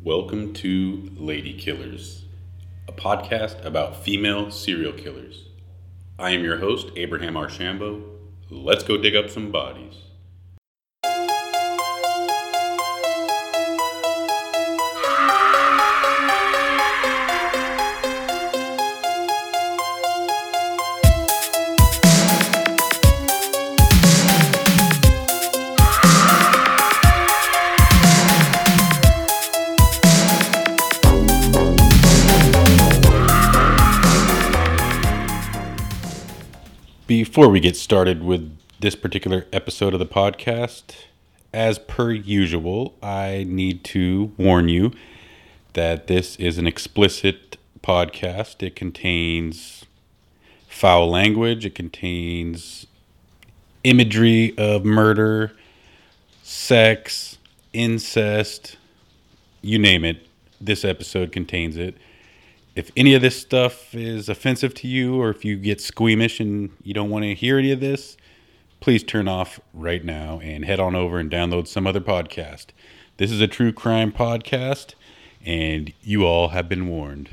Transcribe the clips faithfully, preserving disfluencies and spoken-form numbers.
Welcome to Lady Killers, a podcast about female serial killers. I am your host, Abraham Archambault. Let's go dig up some bodies. Before we get started with this particular episode of the podcast, as per usual, I need to warn you that this is an explicit podcast. It contains foul language, it contains imagery of murder, sex, incest, you name it. This episode contains it. If any of this stuff is offensive to you, or if you get squeamish and you don't want to hear any of this, please turn off right now and head on over and download some other podcast. This is a true crime podcast, and you all have been warned.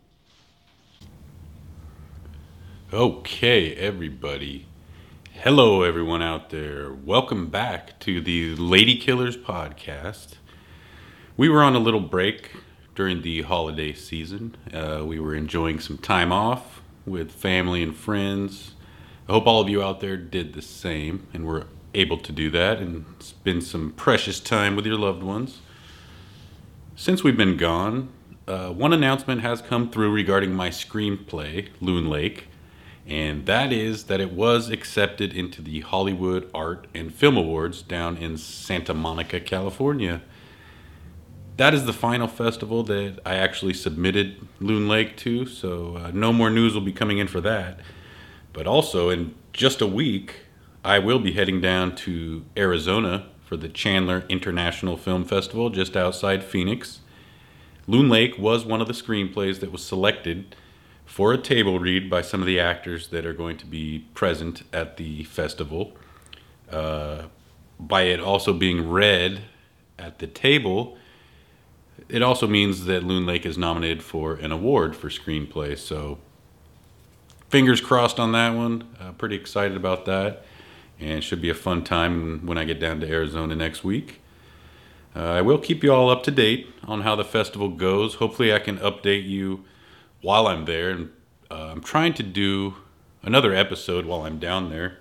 Okay, everybody. Hello, everyone out there. Welcome back to the Lady Killers podcast. We were on a little break during the holiday season. Uh, we were enjoying some time off with family and friends. I hope all of you out there did the same and were able to do that and spend some precious time with your loved ones. Since we've been gone, uh, one announcement has come through regarding my screenplay, Loon Lake, and that is that it was accepted into the Hollywood Art and Film Awards down in Santa Monica, California. That is the final festival that I actually submitted Loon Lake to, so uh, no more news will be coming in for that. But also, in just a week, I will be heading down to Arizona for the Chandler International Film Festival just outside Phoenix. Loon Lake was one of the screenplays that was selected for a table read by some of the actors that are going to be present at the festival. Uh, by it also being read at the table, it also means that Loon Lake is nominated for an award for screenplay. So fingers crossed on that one. Uh, pretty excited about that. And it should be a fun time when I get down to Arizona next week. Uh, I will keep you all up to date on how the festival goes. Hopefully I can update you while I'm there. And uh, I'm trying to do another episode while I'm down there.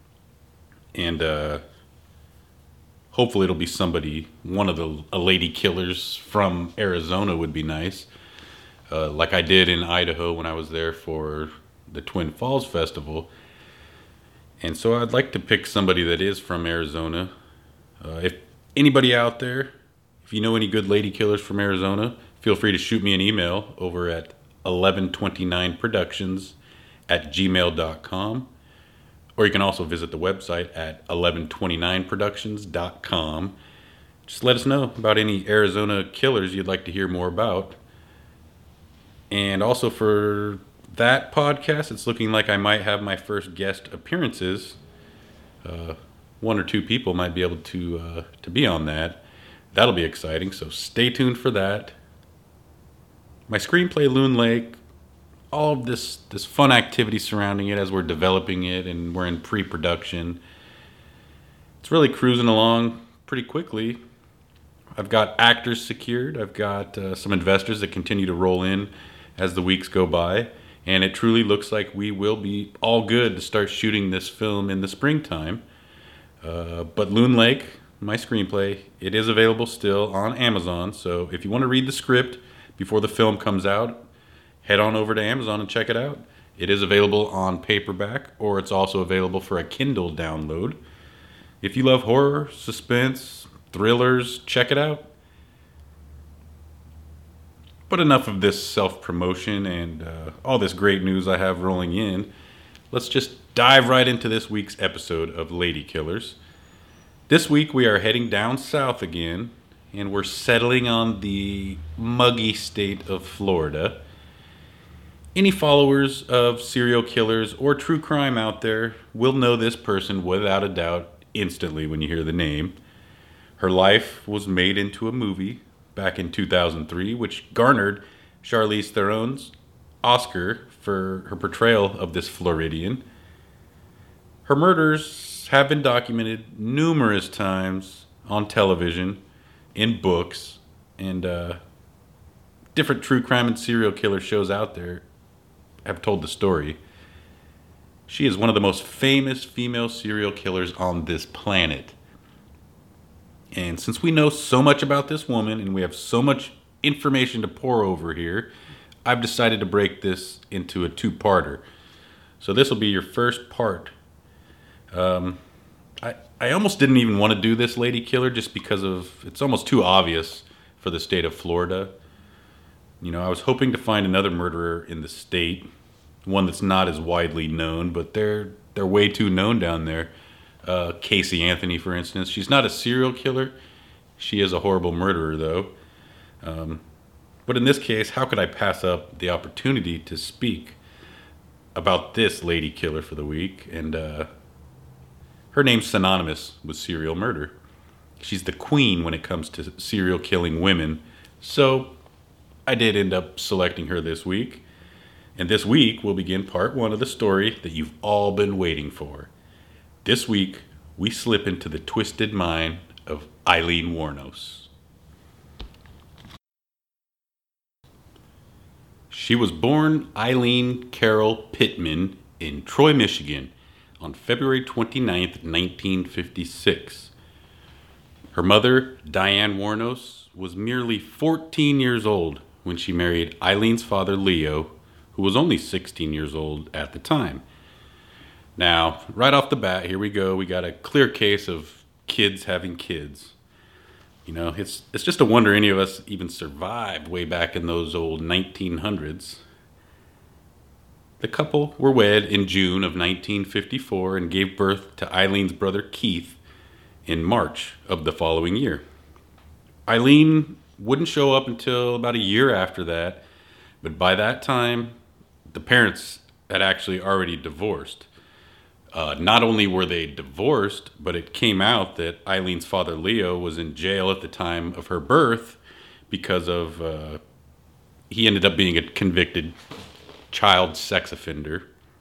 And uh hopefully it'll be somebody, one of the a Lady Killers from Arizona would be nice. Uh, like I did in Idaho when I was there for the Twin Falls Festival. And so I'd like to pick somebody that is from Arizona. Uh, if anybody out there, if you know any good Lady Killers from Arizona, feel free to shoot me an email over at eleven twenty-nine productions at gmail dot com. Or you can also visit the website at eleven twenty-nine productions dot com. Just let us know about any Arizona killers you'd like to hear more about. And also for that podcast, it's looking like I might have my first guest appearances. Uh, one or two people might be able to uh, to be on that. That'll be exciting, so stay tuned for that. My screenplay, Loon Lake, all of this this fun activity surrounding it as we're developing it and we're in pre-production. It's really cruising along pretty quickly. I've got actors secured. I've got uh, some investors that continue to roll in as the weeks go by. And it truly looks like we will be all good to start shooting this film in the springtime. Uh, but Loon Lake, my screenplay, it is available still on Amazon. So if you want to read the script before the film comes out, head on over to Amazon and check it out. It is available on paperback, or it's also available for a Kindle download. If you love horror, suspense, thrillers, check it out. But enough of this self-promotion and uh, all this great news I have rolling in. Let's just dive right into this week's episode of Lady Killers. This week we are heading down south again, and we're settling on the muggy state of Florida. Any followers of serial killers or true crime out there will know this person without a doubt instantly when you hear the name. Her life was made into a movie back in two thousand three, which garnered Charlize Theron's Oscar for her portrayal of this Floridian. Her murders have been documented numerous times on television, in books, and uh, different true crime and serial killer shows out there have told the story. She is one of the most famous female serial killers on this planet. And since we know so much about this woman and we have so much information to pour over here, I've decided to break this into a two-parter. So this will be your first part. Um, I, I almost didn't even want to do this lady killer just because of, it's almost too obvious for the state of Florida. You know, I was hoping to find another murderer in the state, one that's not as widely known, but they're they're way too known down there. Uh, Casey Anthony, for instance. She's not a serial killer. She is a horrible murderer, though. Um, but in this case, how could I pass up the opportunity to speak about this lady killer for the week? And uh, her name's synonymous with serial murder. She's the queen when it comes to serial killing women. So I did end up selecting her this week. And this week we'll begin part one of the story that you've all been waiting for. This week, we slip into the twisted mind of Aileen Wuornos. She was born Aileen Carol Pittman in Troy, Michigan on February twenty-ninth, nineteen fifty-six. Her mother, Diane Wuornos, was merely fourteen years old when she married Aileen's father, Leo, who was only sixteen years old at the time. Now, right off the bat, here we go. We got a clear case of kids having kids. You know, it's it's just a wonder any of us even survived way back in those old nineteen hundreds. The couple were wed in June of nineteen fifty-four and gave birth to Aileen's brother Keith in March of the following year. Aileen wouldn't show up until about a year after that, but by that time, the parents had actually already divorced. Uh, not only were they divorced, but it came out that Aileen's father, Leo, was in jail at the time of her birth because of, uh, he ended up being a convicted child sex offender.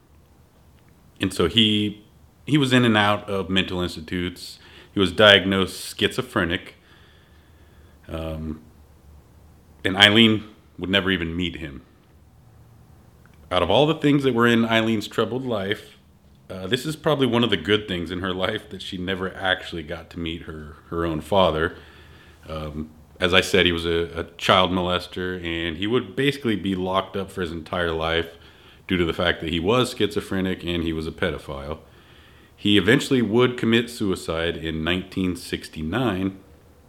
And so he, he was in and out of mental institutes. He was diagnosed schizophrenic. Um, and Aileen would never even meet him. Out of all the things that were in Aileen's troubled life, Uh, this is probably one of the good things in her life, that she never actually got to meet her, her own father. Um, as I said, he was a, a child molester, and he would basically be locked up for his entire life due to the fact that he was schizophrenic and he was a pedophile. He eventually would commit suicide in nineteen sixty-nine.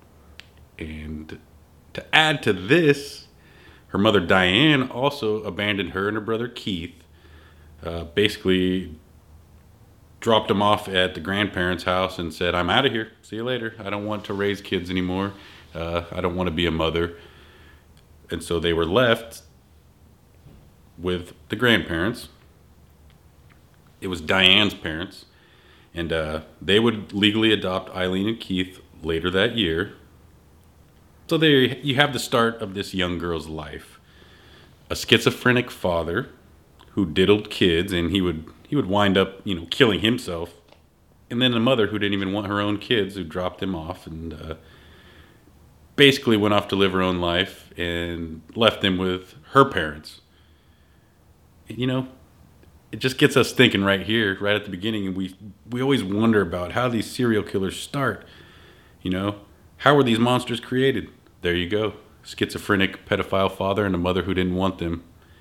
And to add to this, her mother Diane also abandoned her and her brother Keith, uh, basically dropped him off at the grandparents' house and said, "I'm out of here. See you later. I don't want to raise kids anymore. Uh, I don't want to be a mother." And so they were left with the grandparents. It was Diane's parents. And uh, they would legally adopt Aileen and Keith later that year. So there you have the start of this young girl's life. A schizophrenic father who diddled kids, and he would he would wind up, you know, killing himself. And then a mother who didn't even want her own kids, who dropped him off and uh, basically went off to live her own life and left them with her parents. And, you know, it just gets us thinking right here, right at the beginning. And we we always wonder about how these serial killers start. You know, how were these monsters created? There you go. Schizophrenic pedophile father and a mother who didn't want them.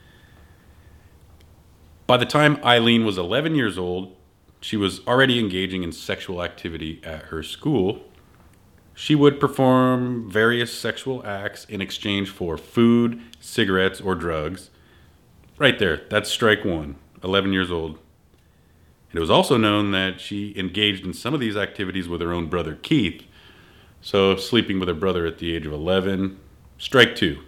By the time Aileen was eleven years old, she was already engaging in sexual activity at her school. She would perform various sexual acts in exchange for food, cigarettes, or drugs. Right there, that's strike one, eleven years old. It was also known that she engaged in some of these activities with her own brother Keith. So sleeping with her brother at the age of eleven, strike two.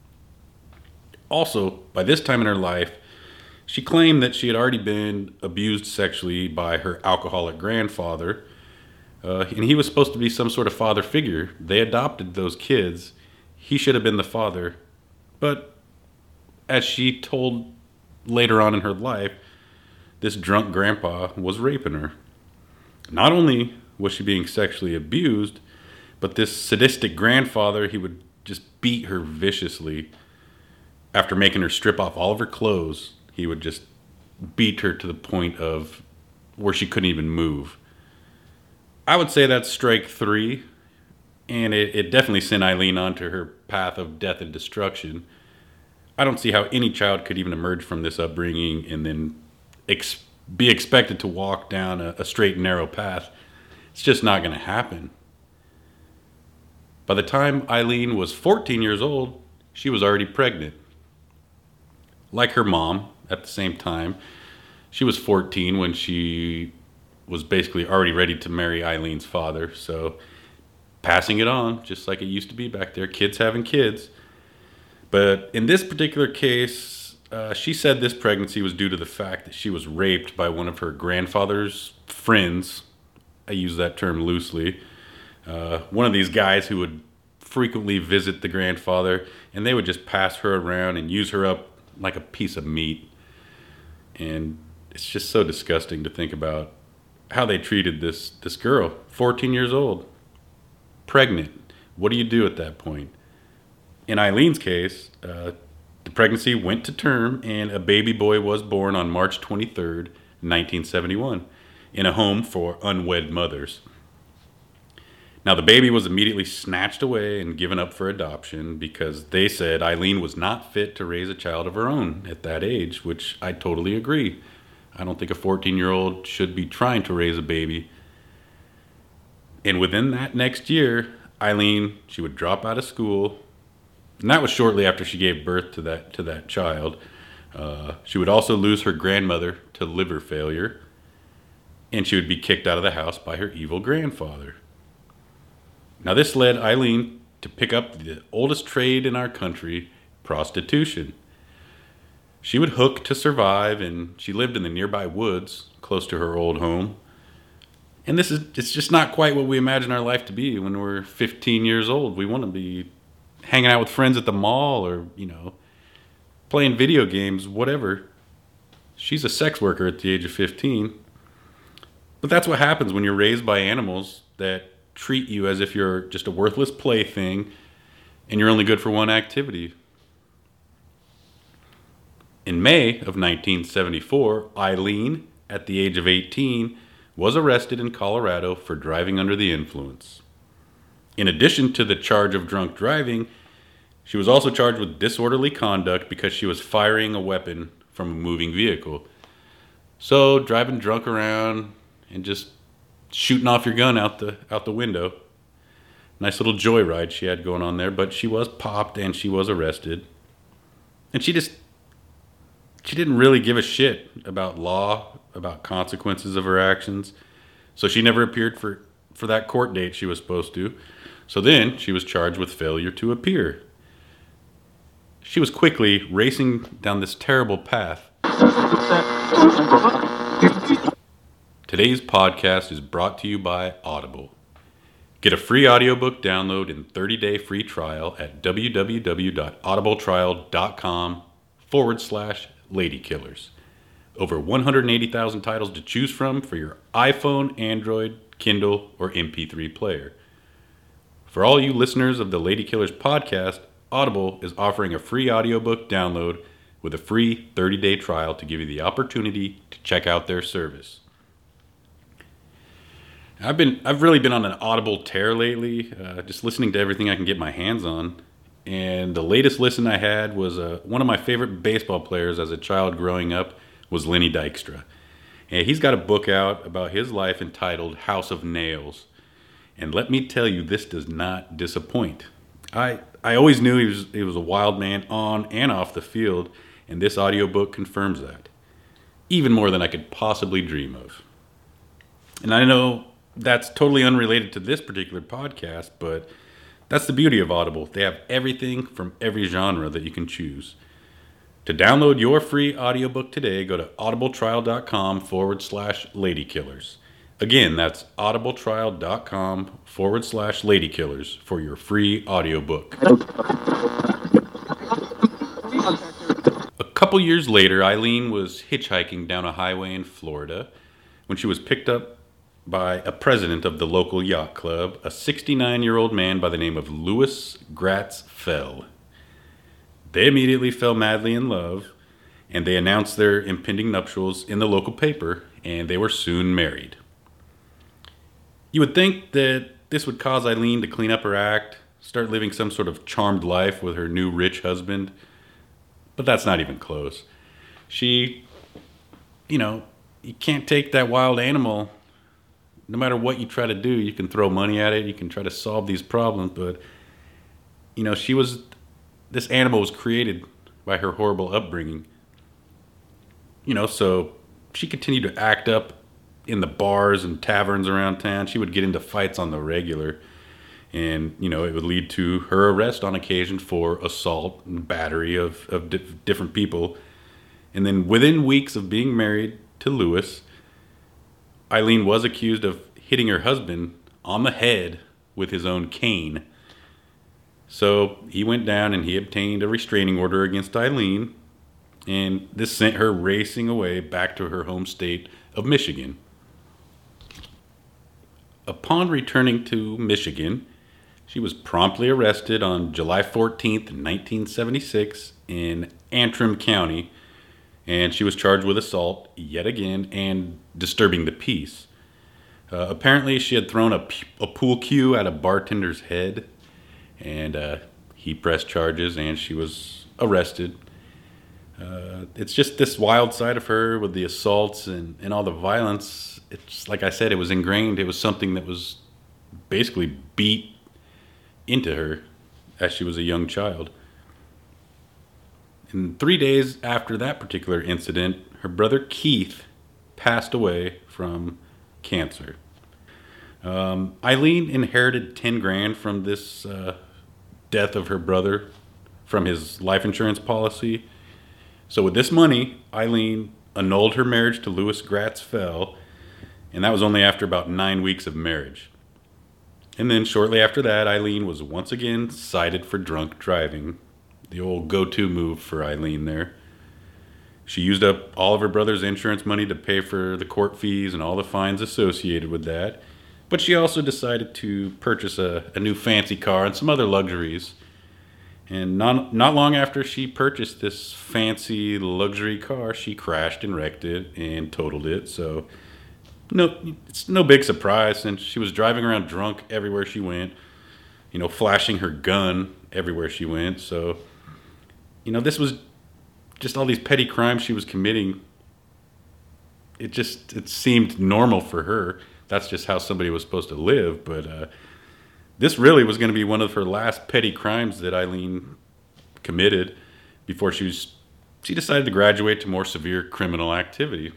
Also, by this time in her life, she claimed that she had already been abused sexually by her alcoholic grandfather, uh, and he was supposed to be some sort of father figure. They adopted those kids. he should have been the father. But as she told later on in her life, this drunk grandpa was raping her. Not only was she being sexually abused, but this sadistic grandfather, he would just beat her viciously. After making her strip off all of her clothes, he would just beat her to the point of where she couldn't even move. I would say that's strike three, and it, it definitely sent Eileen onto her path of death and destruction. I don't see how any child could even emerge from this upbringing and then ex- be expected to walk down a, a straight and narrow path. It's just not going to happen. By the time Eileen was fourteen years old, she was already pregnant. Like her mom, at the same time, she was fourteen when she was basically already ready to marry Eileen's father. So passing it on, just like it used to be back there, kids having kids. But in this particular case, uh, she said this pregnancy was due to the fact that she was raped by one of her grandfather's friends. I use that term loosely. Uh, one of these guys who would frequently visit the grandfather, and they would just pass her around and use her up like a piece of meat. And it's just so disgusting to think about how they treated this this girl, fourteen years old, pregnant. What do you do at that point? In Eileen's case, uh, the pregnancy went to term, and a baby boy was born on March twenty-third, nineteen seventy-one, in a home for unwed mothers. Now, the baby was immediately snatched away and given up for adoption because they said Eileen was not fit to raise a child of her own at that age, which I totally agree. I don't think a fourteen-year-old should be trying to raise a baby. And within that next year, Eileen, she would drop out of school. And that was shortly after she gave birth to that to that child. Uh, she would also lose her grandmother to liver failure. And she would be kicked out of the house by her evil grandfather. Now, this led Eileen to pick up the oldest trade in our country, prostitution. She would hook to survive, and she lived in the nearby woods, close to her old home. And this is, it's just not quite what we imagine our life to be when we're fifteen years old. We want to be hanging out with friends at the mall or, you know, playing video games, whatever. She's a sex worker at the age of fifteen. But that's what happens when you're raised by animals that treat you as if you're just a worthless plaything and you're only good for one activity. In May of nineteen seventy-four, Eileen, at the age of eighteen, was arrested in Colorado for driving under the influence. In addition to the charge of drunk driving, she was also charged with disorderly conduct because she was firing a weapon from a moving vehicle. So, driving drunk around and just shooting off your gun out the out the window. Nice little joyride she had going on there, but she was popped and she was arrested. And she just, she didn't really give a shit about law, about consequences of her actions. So she never appeared for, for that court date she was supposed to. So then she was charged with failure to appear. She was quickly racing down this terrible path. Today's podcast is brought to you by Audible. Get a free audiobook download and thirty-day free trial at www.audibletrial.com forward slash ladykillers. Over one hundred eighty thousand titles to choose from for your iPhone, Android, Kindle, or M P three player. For all you listeners of the Lady Killers podcast, Audible is offering a free audiobook download with a free thirty-day trial to give you the opportunity to check out their service. I've been, I've really been on an Audible tear lately, uh, just listening to everything I can get my hands on. And the latest listen I had was uh, one of my favorite baseball players as a child growing up was Lenny Dykstra. And he's got a book out about his life entitled House of Nails. And let me tell you, this does not disappoint. I I always knew he was he was a wild man on and off the field, and this audiobook confirms that. Even more than I could possibly dream of. And I know that's totally unrelated to this particular podcast, but that's the beauty of Audible. They have everything from every genre that you can choose. To download your free audiobook today, go to audibletrial.com forward slash ladykillers. Again, that's audibletrial.com forward slash ladykillers for your free audiobook. A couple years later, Eileen was hitchhiking down a highway in Florida when she was picked up by a president of the local yacht club, a sixty-nine-year-old man by the name of Louis Gratz Fell. They immediately fell madly in love, and they announced their impending nuptials in the local paper, and they were soon married. You would think that this would cause Eileen to clean up her act, start living some sort of charmed life with her new rich husband, but that's not even close. She, you know, you can't take that wild animal. No matter what you try to do, you can throw money at it, you can try to solve these problems, but, you know, she was, this animal was created by her horrible upbringing. You know, so she continued to act up in the bars and taverns around town. She would get into fights on the regular. And, you know, it would lead to her arrest on occasion for assault and battery of, of di- different people. And then within weeks of being married to Louis, Eileen was accused of hitting her husband on the head with his own cane. So he went down and he obtained a restraining order against Eileen. And this sent her racing away back to her home state of Michigan. Upon returning to Michigan, she was promptly arrested on July fourteenth, nineteen seventy-six in Antrim County, and she was charged with assault yet again and disturbing the peace. Uh, apparently, she had thrown a, p- a pool cue at a bartender's head, and uh, he pressed charges, and she was arrested. Uh, it's just this wild side of her with the assaults and, and all the violence. It's like I said, it was ingrained. It was something that was basically beat into her as she was a young child. And three days after that particular incident, her brother Keith passed away from cancer. Um, Eileen inherited ten grand from this uh, death of her brother from his life insurance policy. So with this money, Eileen annulled her marriage to Louis Gratz Fell, and that was only after about nine weeks of marriage. And then shortly after that, Eileen was once again cited for drunk driving. The old go-to move for Eileen there. She used up all of her brother's insurance money to pay for the court fees and all the fines associated with that. But she also decided to purchase a, a new fancy car and some other luxuries. And not, not long after she purchased this fancy luxury car, she crashed and wrecked it and totaled it. So no, it's no big surprise since she was driving around drunk everywhere she went, you know, flashing her gun everywhere she went. So, you know, this was just all these petty crimes she was committing. It just, it seemed normal for her. That's just how somebody was supposed to live. But uh, this really was going to be one of her last petty crimes that Eileen committed before she was, she decided to graduate to more severe criminal activity.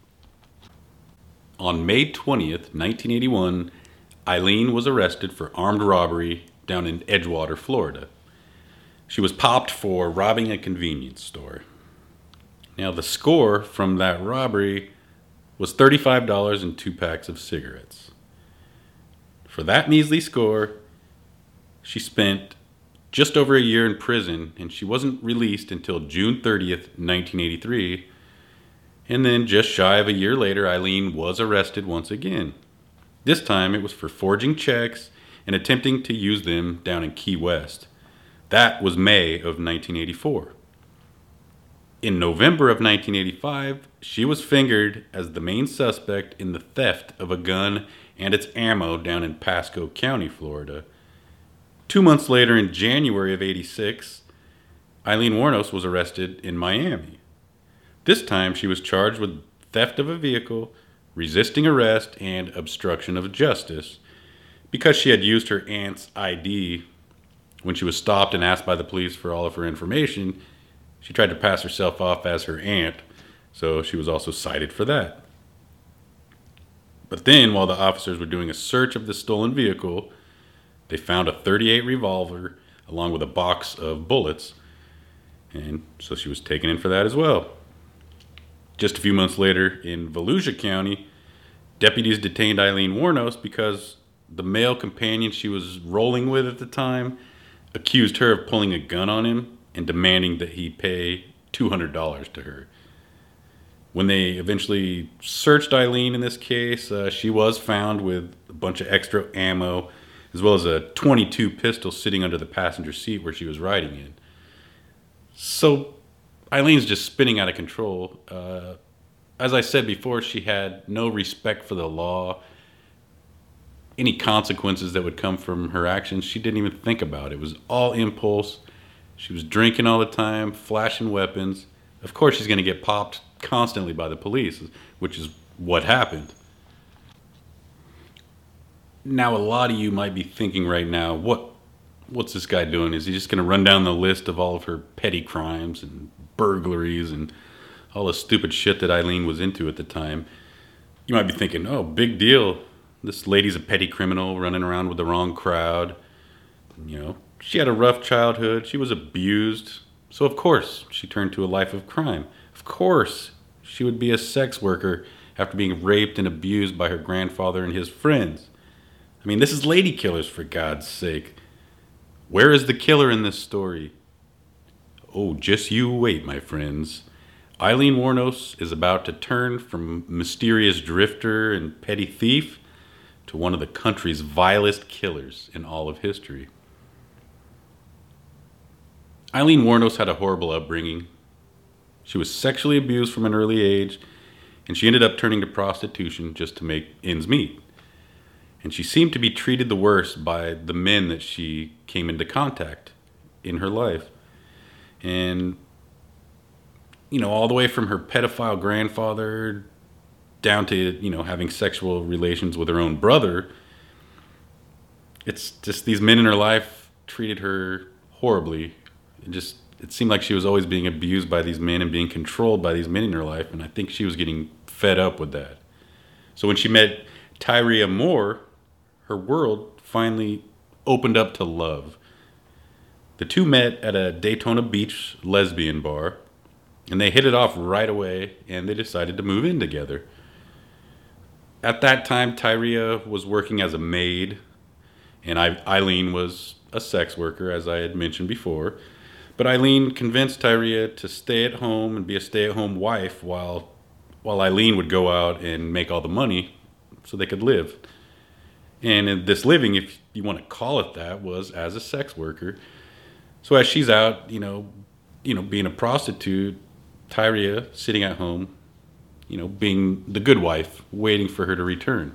On May twentieth, nineteen eighty-one, Eileen was arrested for armed robbery down in Edgewater, Florida. She was popped for robbing a convenience store. Now, the score from that robbery was thirty-five dollars and two packs of cigarettes. For that measly score, she spent just over a year in prison, and she wasn't released until June thirtieth, nineteen eighty-three. And then just shy of a year later, Eileen was arrested once again. This time it was for forging checks and attempting to use them down in Key West. That was May of nineteen eighty-four. In November of nineteen eighty-five, she was fingered as the main suspect in the theft of a gun and its ammo down in Pasco County, Florida. Two months later, in January of eighty-six, Eileen Wuornos was arrested in Miami. This time, she was charged with theft of a vehicle, resisting arrest, and obstruction of justice because she had used her aunt's I D when she was stopped and asked by the police for all of her information. She tried to pass herself off as her aunt, so she was also cited for that. But then, while the officers were doing a search of the stolen vehicle, they found a thirty-eight revolver along with a box of bullets, and so she was taken in for that as well. Just a few months later, in Volusia County, Deputies detained Eileen Warnos because the male companion she was rolling with at the time accused her of pulling a gun on him and demanding that he pay two hundred dollars to her. When they eventually searched Eileen in this case, uh, she was found with a bunch of extra ammo, as well as a twenty-two pistol sitting under the passenger seat where she was riding in. So Eileen's just spinning out of control. Uh, as I said before, she had no respect for the law. Any consequences that would come from her actions, she didn't even think about. It was all impulse. She was drinking all the time, flashing weapons. Of course, she's going to get popped constantly by the police, which is what happened. Now, a lot of you might be thinking right now, what, what's this guy doing? Is he just going to run down the list of all of her petty crimes and burglaries and all the stupid shit that Eileen was into at the time? You might be thinking, oh, big deal. This lady's a petty criminal running around with the wrong crowd. You know, she had a rough childhood. She was abused. So, of course, she turned to a life of crime. Of course, she would be a sex worker after being raped and abused by her grandfather and his friends. I mean, this is Lady Killers, for God's sake. Where is the killer in this story? Oh, just you wait, my friends. Eileen Warnos is about to turn from mysterious drifter and petty thief to one of the country's vilest killers in all of history. Eileen Warnos had a horrible upbringing. She was sexually abused from an early age, and she ended up turning to prostitution just to make ends meet. And she seemed to be treated the worst by the men that she came into contact in her life. And, you know, all the way from her pedophile grandfather down to, you know, having sexual relations with her own brother, it's just these men in her life treated her horribly. It just, it seemed like she was always being abused by these men and being controlled by these men in her life, and I think she was getting fed up with that. So when she met Tyria Moore, her world finally opened up to love. The two met at a Daytona Beach lesbian bar, and they hit it off right away, and they decided to move in together. At that time, Tyria was working as a maid, and I, Eileen was a sex worker, as I had mentioned before. But Eileen convinced Tyria to stay at home and be a stay-at-home wife while while Eileen would go out and make all the money so they could live. And this living, if you want to call it that, was as a sex worker. So as she's out, you know, you know, being a prostitute, Tyria sitting at home, you know, being the good wife, waiting for her to return.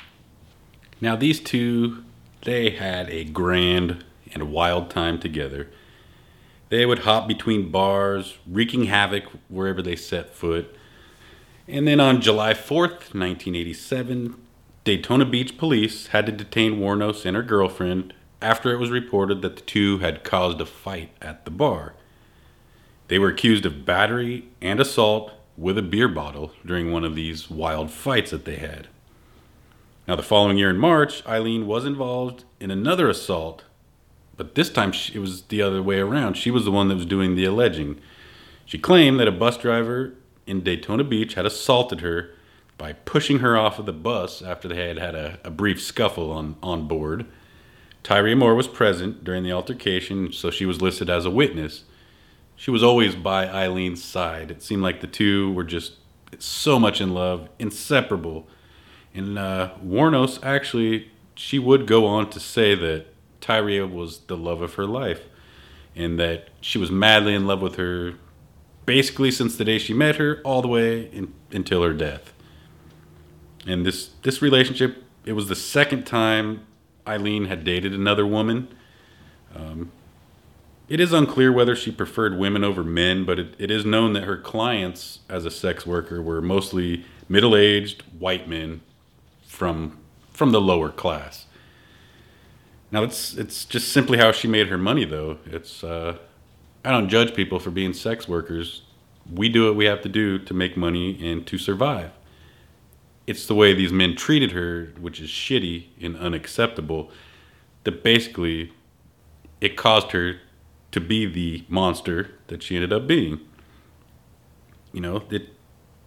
Now these two, they had a grand and wild time together. They would hop between bars, wreaking havoc wherever they set foot. And then on July fourth, nineteen eighty-seven, Daytona Beach police had to detain Warnos and her girlfriend after it was reported that the two had caused a fight at the bar. They were accused of battery and assault with a beer bottle during one of these wild fights that they had. Now, the following year in March, Eileen was involved in another assault, but this time it was the other way around. She was the one that was doing the alleging. She claimed that a bus driver in Daytona Beach had assaulted her by pushing her off of the bus after they had had a, a brief scuffle on, on board. Tyria Moore was present during the altercation, so she was listed as a witness. She was always by Eileen's side. It seemed like the two were just so much in love, inseparable. And uh, Warnos, actually, she would go on to say that Tyria was the love of her life and that she was madly in love with her basically since the day she met her all the way in, until her death. And this, this relationship, it was the second time Eileen had dated another woman. Um, It is unclear whether she preferred women over men, but it, it is known that her clients as a sex worker were mostly middle-aged white men from from the lower class. Now, it's it's just simply how she made her money, though. It's uh, I don't judge people for being sex workers. We do what we have to do to make money and to survive. It's the way these men treated her, which is shitty and unacceptable, that basically it caused her to be the monster that she ended up being. You know, it,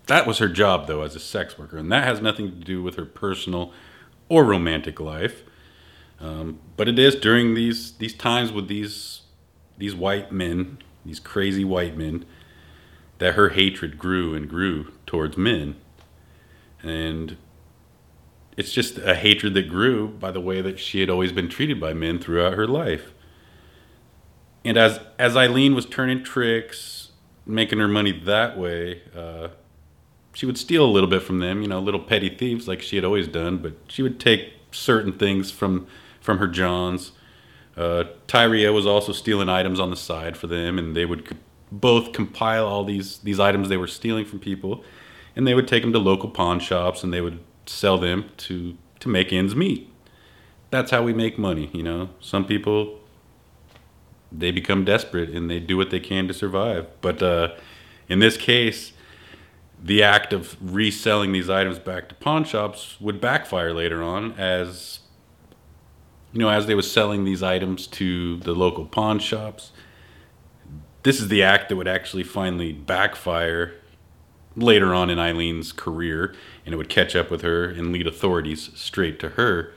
That was her job, though, as a sex worker, and that has nothing to do with her personal or romantic life. Um, but it is during these these times with these these white men, these crazy white men, that her hatred grew and grew towards men. And it's just a hatred that grew by the way that she had always been treated by men throughout her life. And as as Eileen was turning tricks, making her money that way, uh, she would steal a little bit from them, you know, little petty thieves like she had always done, but she would take certain things from from her Johns. Uh, Tyria was also stealing items on the side for them, and they would co- both compile all these, these items they were stealing from people, and they would take them to local pawn shops, and they would sell them to, to make ends meet. That's how we make money, you know. Some people, they become desperate, and they do what they can to survive. But uh, in this case, the act of reselling these items back to pawn shops would backfire later on, as you know, as they were selling these items to the local pawn shops. This is the act that would actually finally backfire later on in Eileen's career, and it would catch up with her and lead authorities straight to her.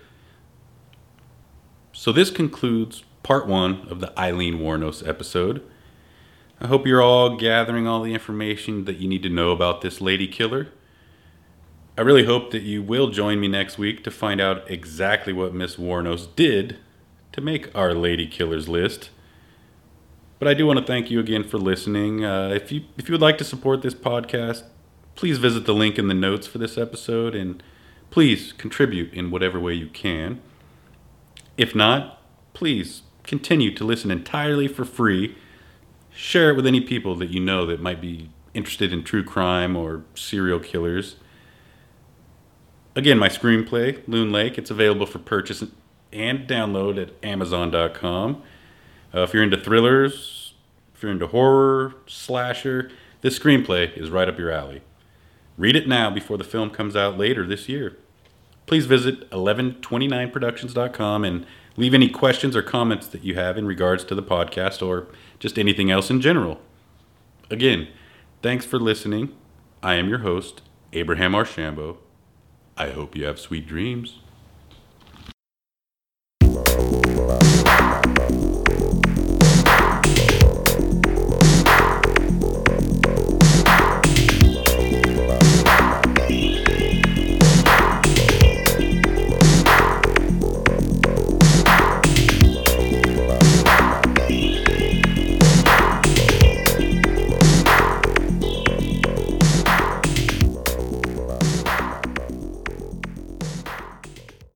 So this concludes part one of the Eileen Wuornos episode. I hope you're all gathering all the information that you need to know about this lady killer. I really hope that you will join me next week to find out exactly what Miss Wuornos did to make our lady killers list. But I do want to thank you again for listening. Uh, if you if you would like to support this podcast, please visit the link in the notes for this episode, and please contribute in whatever way you can. If not, please continue to listen entirely for free. Share it with any people that you know that might be interested in true crime or serial killers. Again, my screenplay, Loon Lake, it's available for purchase and download at amazon dot com. Uh, if you're into thrillers, if you're into horror, slasher, this screenplay is right up your alley. Read it now before the film comes out later this year. Please visit eleven twenty-nine productions dot com and leave any questions or comments that you have in regards to the podcast or just anything else in general. Again, thanks for listening. I am your host, Abraham Archambault. I hope you have sweet dreams.